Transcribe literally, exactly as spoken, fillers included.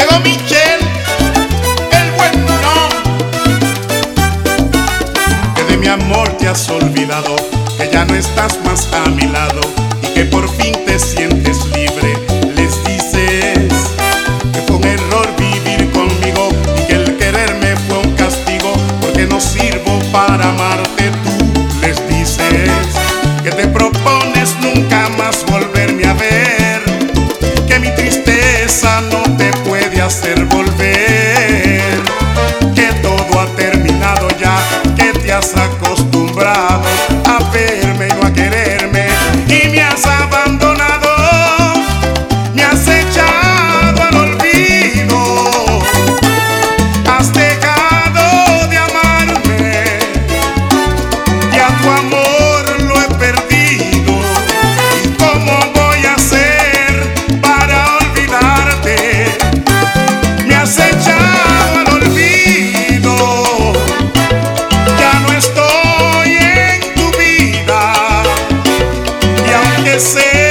llegó Michel, el buen no. Que de mi amor te has olvidado, que ya no estás más a mi lado y que por fin te sientes libre. Les dices que fue un error vivir conmigo y que el quererme fue un castigo porque no sirvo para amarte. Tú les dices que te propones nunca más volverme a ver, que mi tristeza no te puede hacer volver, que todo ha terminado ya, que te has acostumbrado a verme y no a quererme y me has abandonado, me has echado al olvido, has dejado de amarme y a tu amor lo he perdido. ¿Y cómo voy a hacer para olvidarte? Me has echado al olvido, ya no estoy en tu vida y aunque sé